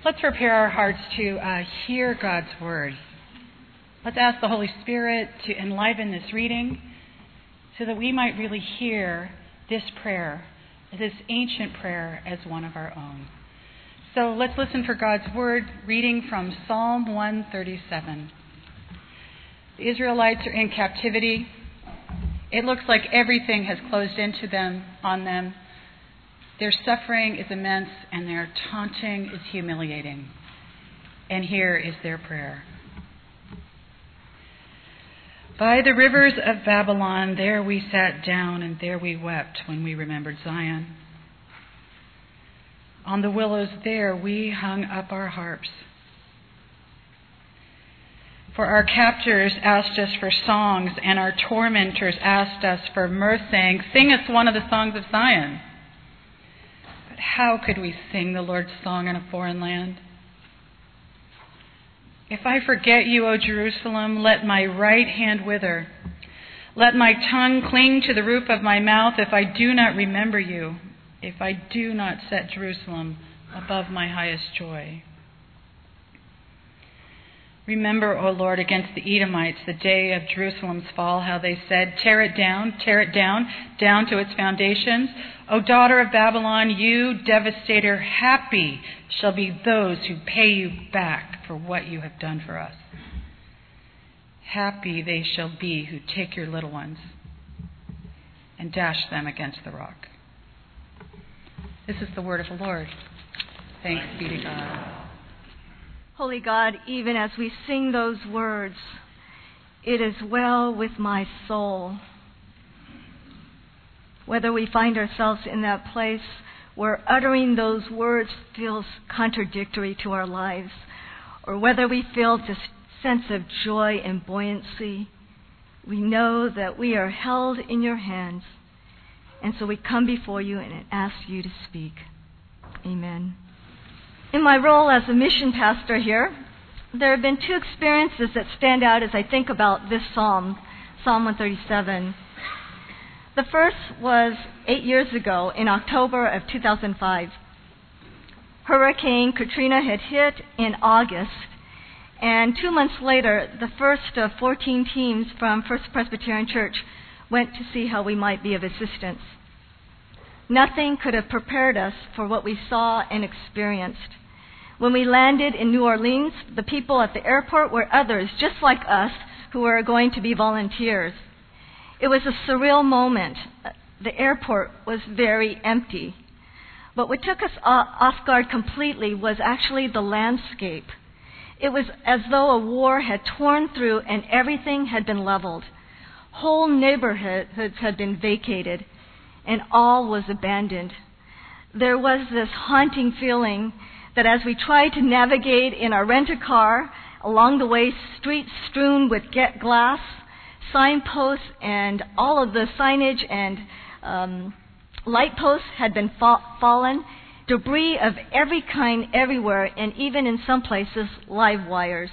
Let's prepare our hearts to hear God's Word. Let's ask the Holy Spirit to enliven this reading so that we might really hear this prayer, this ancient prayer, as one of our own. So let's listen for God's Word, reading from Psalm 137. The Israelites are in captivity. It looks like everything has closed on them. Their suffering is immense, and their taunting is humiliating. And here is their prayer. By the rivers of Babylon, there we sat down, and there we wept when we remembered Zion. On the willows there we hung up our harps. For our captors asked us for songs, and our tormentors asked us for mirth, saying, "Sing us one of the songs of Zion." But how could we sing the Lord's song in a foreign land? If I forget you, O Jerusalem, let my right hand wither. Let my tongue cling to the roof of my mouth if I do not remember you, if I do not set Jerusalem above my highest joy. Remember, O Lord, against the Edomites, the day of Jerusalem's fall, how they said, tear it down to its foundations. O daughter of Babylon, you devastator, happy shall be those who pay you back for what you have done for us. Happy they shall be who take your little ones and dash them against the rock. This is the word of the Lord. Thanks be to God. Holy God, even as we sing those words, it is well with my soul. Whether we find ourselves in that place where uttering those words feels contradictory to our lives, or whether we feel this sense of joy and buoyancy, we know that we are held in your hands, and so we come before you and ask you to speak. Amen. In my role as a mission pastor here, there have been two experiences that stand out as I think about this psalm, Psalm 137. The first was 8 years ago in October of 2005. Hurricane Katrina had hit in August, and 2 months later, the first of 14 teams from First Presbyterian Church went to see how we might be of assistance. Nothing could have prepared us for what we saw and experienced. When we landed in New Orleans, the people at the airport were others, just like us, who were going to be volunteers. It was a surreal moment. The airport was very empty. But what took us off guard completely was actually the landscape. It was as though a war had torn through and everything had been leveled. Whole neighborhoods had been vacated, and all was abandoned. There was this haunting feeling that as we tried to navigate in our rent-a-car, along the way, streets strewn with glass, signposts, and all of the signage and light posts had been fallen, debris of every kind everywhere, and even in some places, live wires.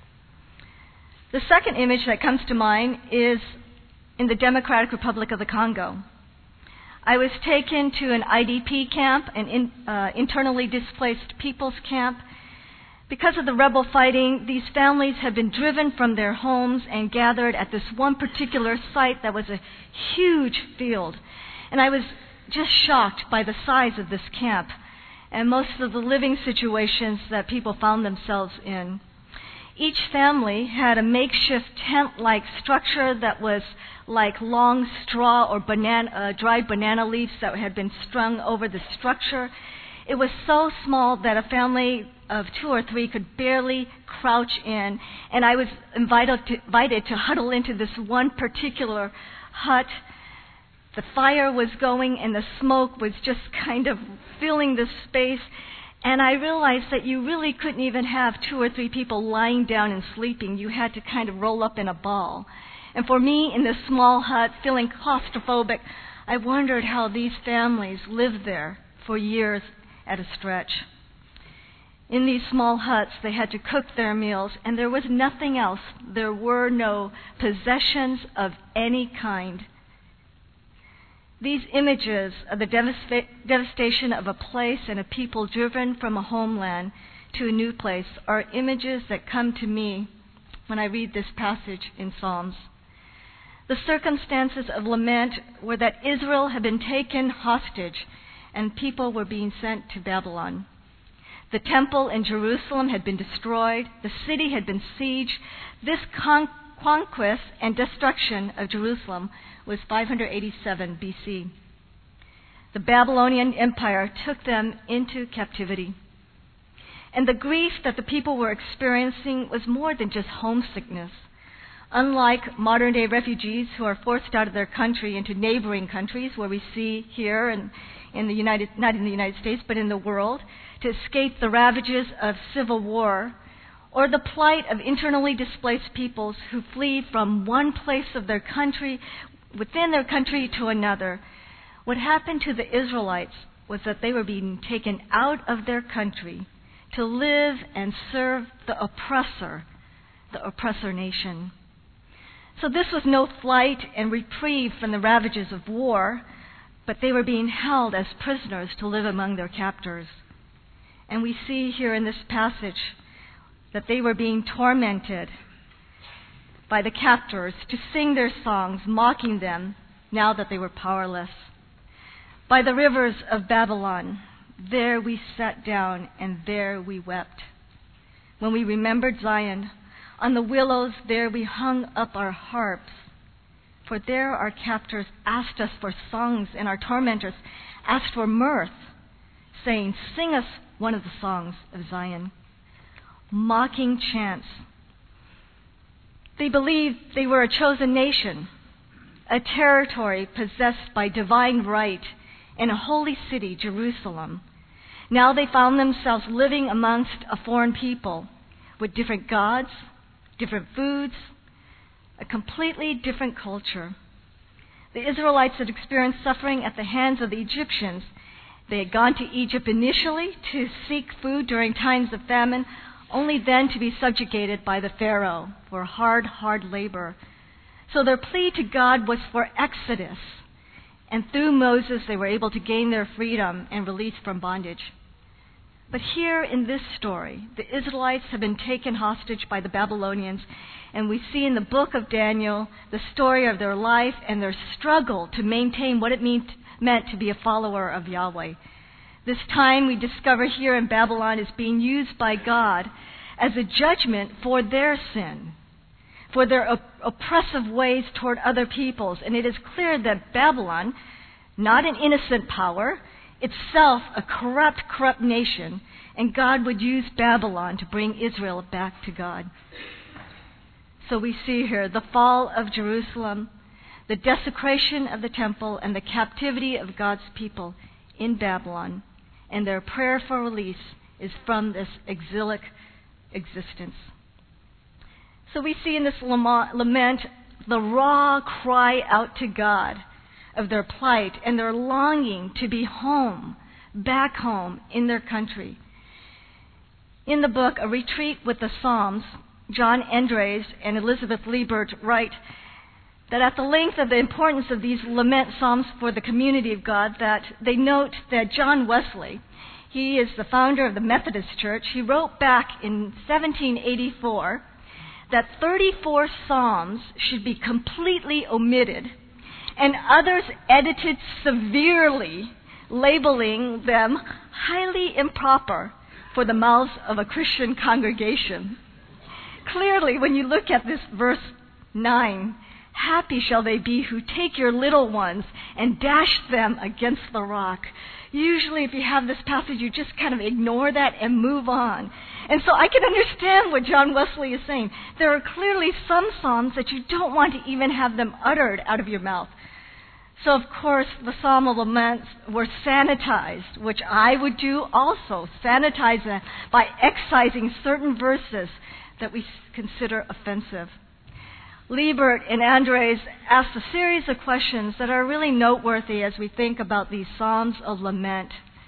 The second image that comes to mind is in the Democratic Republic of the Congo. I was taken to an IDP camp, an internally displaced people's camp. Because of the rebel fighting, these families had been driven from their homes and gathered at this one particular site that was a huge field. And I was just shocked by the size of this camp and most of the living situations that people found themselves in. Each family had a makeshift tent-like structure that was like long straw or dried banana leaves that had been strung over the structure. It was so small that a family of 2 or 3 could barely crouch in, and I was invited to huddle into this one particular hut. The fire was going and the smoke was just kind of filling the space. And I realized that you really couldn't even have 2 or 3 people lying down and sleeping. You had to kind of roll up in a ball. And for me, in this small hut, feeling claustrophobic, I wondered how these families lived there for years at a stretch. In these small huts, they had to cook their meals, and there was nothing else. There were no possessions of any kind. These images of the devastation of a place and a people driven from a homeland to a new place are images that come to me when I read this passage in Psalms. The circumstances of lament were that Israel had been taken hostage and people were being sent to Babylon. The temple in Jerusalem had been destroyed. The city had been sieged. This conquest and destruction of Jerusalem was 587 BC. The Babylonian Empire took them into captivity. And the grief that the people were experiencing was more than just homesickness. Unlike modern-day refugees who are forced out of their country into neighboring countries, where we see here not in the United States, but in the world, to escape the ravages of civil war, or the plight of internally displaced peoples who flee from one place of their country, within their country, to another. What happened to the Israelites was that they were being taken out of their country to live and serve the oppressor nation. So this was no flight and reprieve from the ravages of war, but they were being held as prisoners to live among their captors. And we see here in this passage that they were being tormented by the captors to sing their songs, mocking them now that they were powerless. By the rivers of Babylon, there we sat down and there we wept. When we remembered Zion, on the willows there we hung up our harps. For there our captors asked us for songs, and our tormentors asked for mirth, saying, "Sing us one of the songs of Zion." Mocking chants. They believed they were a chosen nation, a territory possessed by divine right in a holy city, Jerusalem. Now they found themselves living amongst a foreign people with different gods, different foods, a completely different culture. The Israelites had experienced suffering at the hands of the Egyptians. They had gone to Egypt initially to seek food during times of famine, only then to be subjugated by the Pharaoh for hard labor. So their plea to God was for exodus. And through Moses, they were able to gain their freedom and release from bondage. But here in this story, the Israelites have been taken hostage by the Babylonians, and we see in the book of Daniel the story of their life and their struggle to maintain what it meant to be a follower of Yahweh. This time we discover here in Babylon is being used by God as a judgment for their sin, for their oppressive ways toward other peoples. And it is clear that Babylon, not an innocent power, itself a corrupt nation, and God would use Babylon to bring Israel back to God. So we see here the fall of Jerusalem, the desecration of the temple, and the captivity of God's people in Babylon, and their prayer for release is from this exilic existence. So we see in this lament the raw cry out to God of their plight and their longing to be home, back home in their country. In the book, A Retreat with the Psalms, John Endres and Elizabeth Liebert write that at the length of the importance of these lament psalms for the community of God, that they note that John Wesley, he is the founder of the Methodist Church, he wrote back in 1784 that 34 psalms should be completely omitted and others edited severely, labeling them highly improper for the mouths of a Christian congregation. Clearly, when you look at this verse 9, happy shall they be who take your little ones and dash them against the rock. Usually, if you have this passage, you just kind of ignore that and move on. And so I can understand what John Wesley is saying. There are clearly some psalms that you don't want to even have them uttered out of your mouth. So, of course, the Psalm of Laments were sanitized, which I would do also, sanitize them by excising certain verses that we consider offensive. Liebert and Andres asked a series of questions that are really noteworthy as we think about these Psalms of Lament.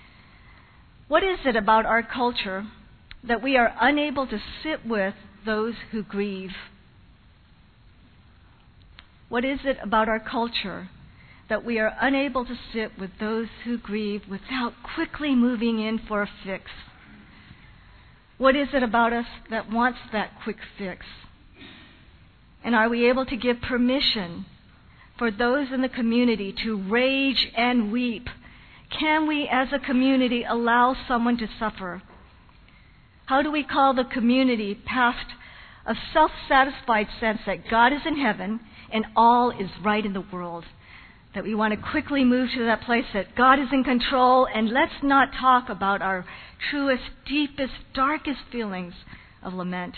What is it about our culture that we are unable to sit with those who grieve? What is it about our culture that we are unable to sit with those who grieve without quickly moving in for a fix? What is it about us that wants that quick fix? And are we able to give permission for those in the community to rage and weep? Can we as a community allow someone to suffer? How do we call the community past a self-satisfied sense that God is in heaven and all is right in the world? That we want to quickly move to that place that God is in control, and let's not talk about our truest, deepest, darkest feelings of lament.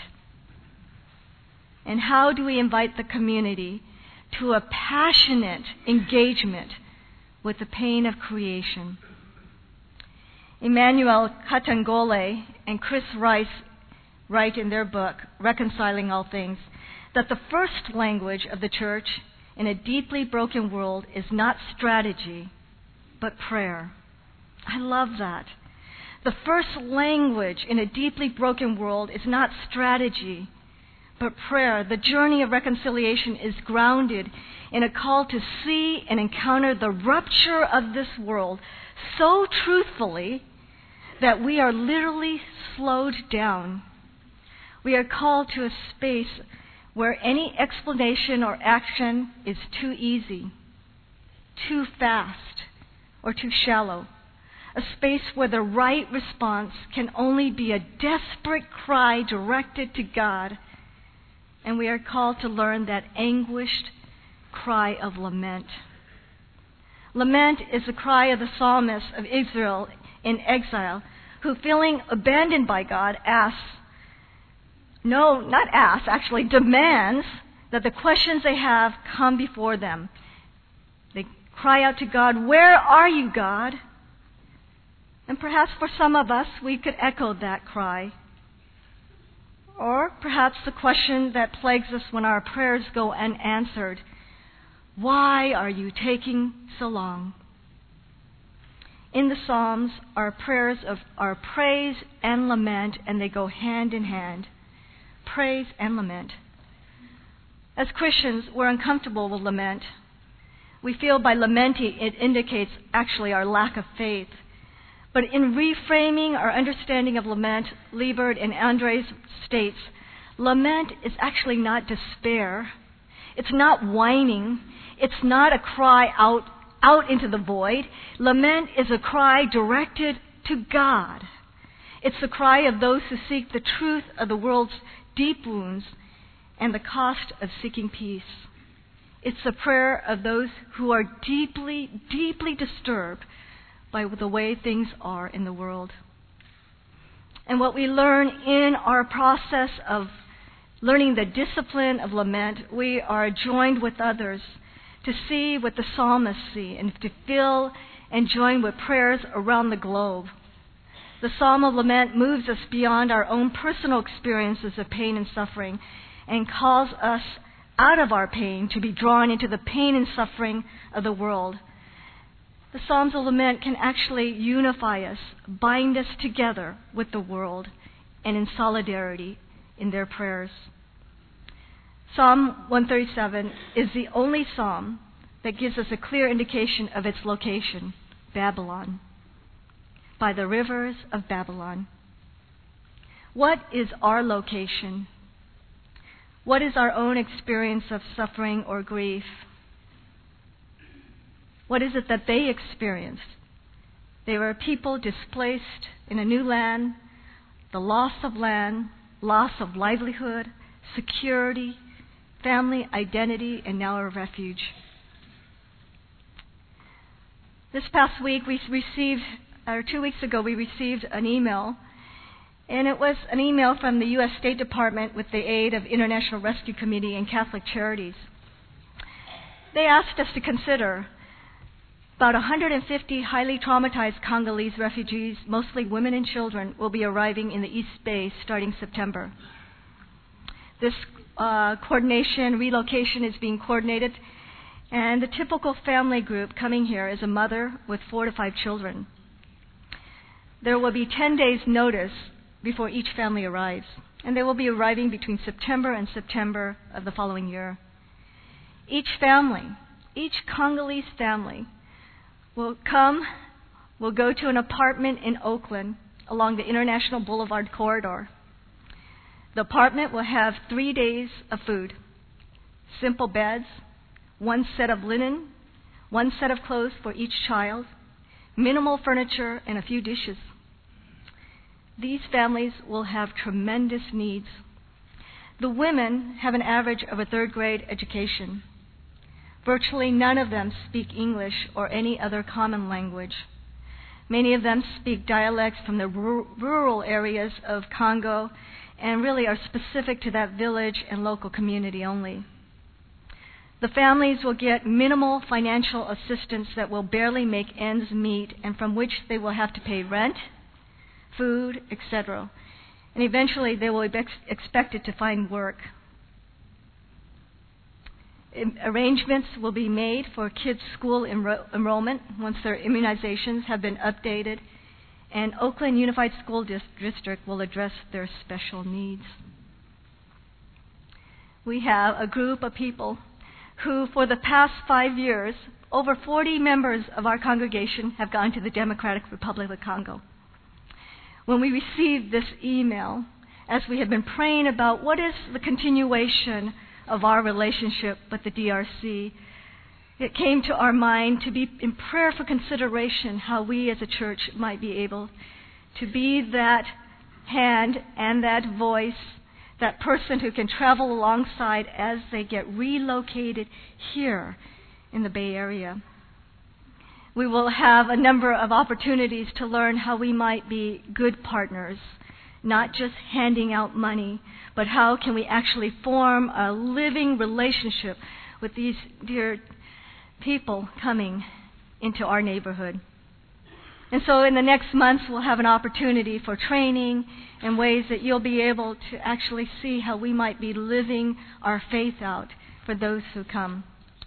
And how do we invite the community to a passionate engagement with the pain of creation? Emmanuel Katangole and Chris Rice write in their book, Reconciling All Things, that the first language of the church in a deeply broken world is not strategy, but prayer. I love that. The first language in a deeply broken world is not strategy, but prayer. The journey of reconciliation is grounded in a call to see and encounter the rupture of this world so truthfully that we are literally slowed down. We are called to a space where any explanation or action is too easy, too fast, or too shallow. A space where the right response can only be a desperate cry directed to God. And we are called to learn that anguished cry of lament. Lament is the cry of the psalmist of Israel in exile, who, feeling abandoned by God, demands that the questions they have come before them. They cry out to God, "Where are you, God?" And perhaps for some of us, we could echo that cry. Or perhaps the question that plagues us when our prayers go unanswered: why are you taking so long? In the Psalms, our prayers are praise and lament, and they go hand in hand. Praise and lament. As Christians, we're uncomfortable with lament. We feel by lamenting it indicates actually our lack of faith. But in reframing our understanding of lament, Liebert and Andres states, lament is actually not despair. It's not whining. It's not a cry out into the void. Lament is a cry directed to God. It's the cry of those who seek the truth of the world's deep wounds and the cost of seeking peace. It's the prayer of those who are deeply, deeply disturbed by the way things are in the world. And what we learn in our process of learning the discipline of lament, we are joined with others to see what the psalmists see and to feel and join with prayers around the globe. The Psalm of Lament moves us beyond our own personal experiences of pain and suffering and calls us out of our pain to be drawn into the pain and suffering of the world. The Psalms of Lament can actually unify us, bind us together with the world, and in solidarity in their prayers. Psalm 137 is the only psalm that gives us a clear indication of its location, Babylon, by the rivers of Babylon. What is our location? What is our own experience of suffering or grief? What is it that they experienced? They were a people displaced in a new land, the loss of land, loss of livelihood, security, family identity, and now a refuge. This past week, 2 weeks ago, we received an email, and it was an email from the U.S. State Department with the aid of International Rescue Committee and Catholic Charities. They asked us to consider about 150 highly traumatized Congolese refugees, mostly women and children, will be arriving in the East Bay starting September. This relocation is being coordinated, and the typical family group coming here is a mother with 4 to 5 children. There will be 10 days' notice before each family arrives, and they will be arriving between September and September of the following year. Each Congolese family will go to an apartment in Oakland along the International Boulevard corridor. The apartment will have 3 days of food, simple beds, 1 set of linen, 1 set of clothes for each child, minimal furniture, and a few dishes. These families will have tremendous needs. The women have an average of a 3rd grade education. Virtually none of them speak English or any other common language. Many of them speak dialects from the rural areas of Congo and really are specific to that village and local community only. The families will get minimal financial assistance that will barely make ends meet and from which they will have to pay rent, food, etc. And eventually they will be expected to find work. Arrangements will be made for kids' school enrollment once their immunizations have been updated, and Oakland Unified School District will address their special needs. We have a group of people who, for the past 5 years, over 40 members of our congregation have gone to the Democratic Republic of Congo. When we received this email, as we have been praying about what is the continuation of our relationship with the DRC, it came to our mind to be in prayerful consideration how we as a church might be able to be that hand and that voice, that person who can travel alongside as they get relocated here in the Bay Area. We will have a number of opportunities to learn how we might be good partners, not just handing out money, but how can we actually form a living relationship with these dear people coming into our neighborhood. And so in the next months, we'll have an opportunity for training and ways that you'll be able to actually see how we might be living our faith out for those who come.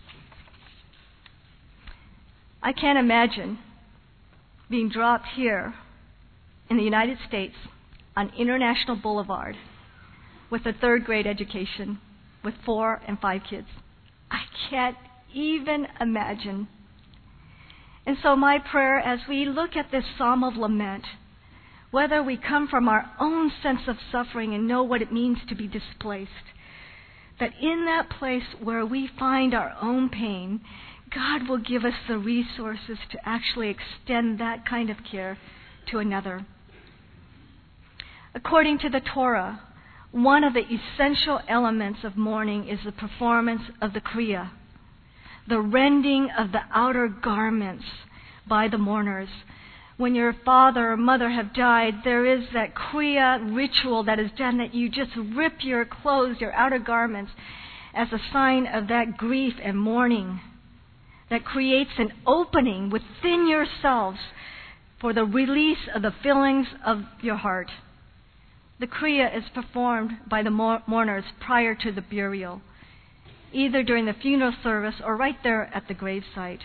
I can't imagine being dropped here in the United States on International Boulevard with a 3rd grade education with 4 and 5 kids. I can't even imagine. And so my prayer as we look at this Psalm of Lament, whether we come from our own sense of suffering and know what it means to be displaced, that in that place where we find our own pain, God will give us the resources to actually extend that kind of care to another. According to the Torah, one of the essential elements of mourning is the performance of the Kriya, the rending of the outer garments by the mourners. When your father or mother have died, there is that Kriya ritual that is done that you just rip your clothes, your outer garments, as a sign of that grief and mourning that creates an opening within yourselves for the release of the feelings of your heart. The Kriya is performed by the mourners prior to the burial, either during the funeral service or right there at the gravesite.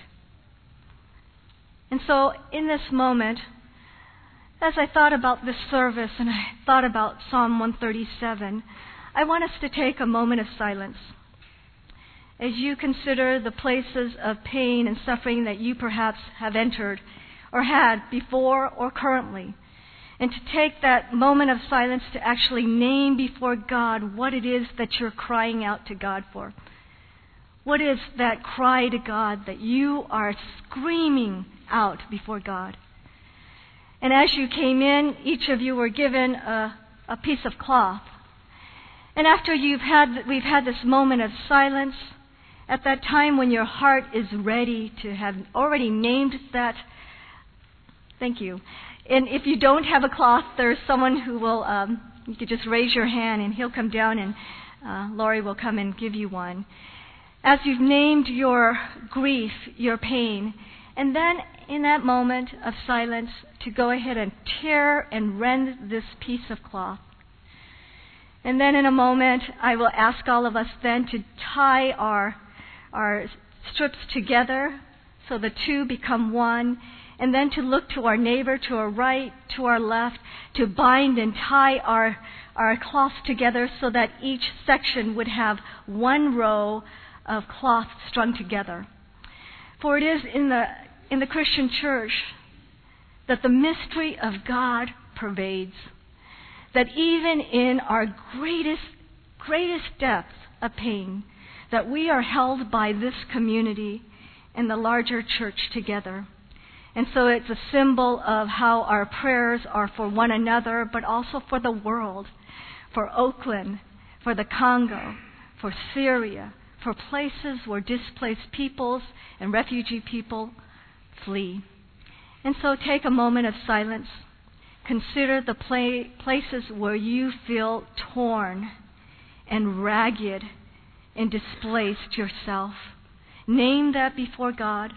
And so in this moment, as I thought about this service and I thought about Psalm 137, I want us to take a moment of silence as you consider the places of pain and suffering that you perhaps have entered or had before or currently, and to take that moment of silence to actually name before God what it is that you're crying out to God for. What is that cry to God that you are screaming out before God? And as you came in, each of you were given a piece of cloth. And after we've had this moment of silence, at that time when your heart is ready to have already named that, thank you. And if you don't have a cloth, there's someone who will, you could just raise your hand and he'll come down and Laurie will come and give you one. As you've named your grief, your pain, and then in that moment of silence to go ahead and tear and rend this piece of cloth. And then in a moment, I will ask all of us then to tie our strips together so the two become one, and then to look to our neighbor, to our right, to our left, to bind and tie our cloths together so that each section would have one row of cloth strung together. For it is in the Christian church that the mystery of God pervades. That even in our greatest depths of pain, that we are held by this community and the larger church together. And so it's a symbol of how our prayers are for one another, but also for the world, for Oakland, for the Congo, for Syria, for places where displaced peoples and refugee people flee. And so take a moment of silence. Consider the places where you feel torn and ragged and displaced yourself. Name that before God.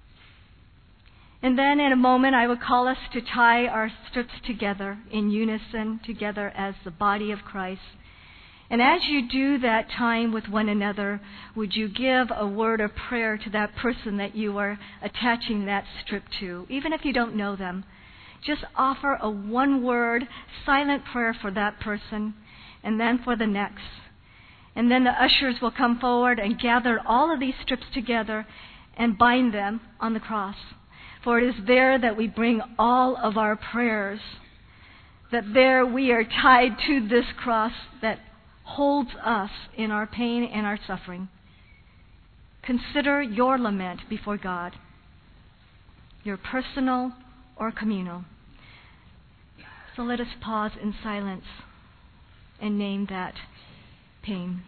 And then in a moment I would call us to tie our strips together in unison, together as the body of Christ. And as you do that time with one another, would you give a word of prayer to that person that you are attaching that strip to, even if you don't know them? Just offer a one-word silent prayer for that person, and then for the next. And then the ushers will come forward and gather all of these strips together and bind them on the cross. For it is there that we bring all of our prayers, that there we are tied to this cross that holds us in our pain and our suffering. Consider your lament before God, your personal or communal. So let us pause in silence and name that pain.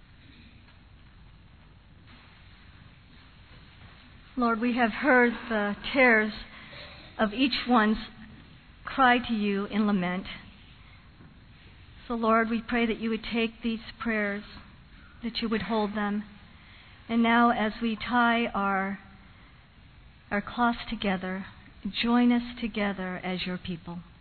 Lord, we have heard the tears of each one's cry to you in lament. So, Lord, we pray that you would take these prayers, that you would hold them. And now as we tie our cloths together, join us together as your people.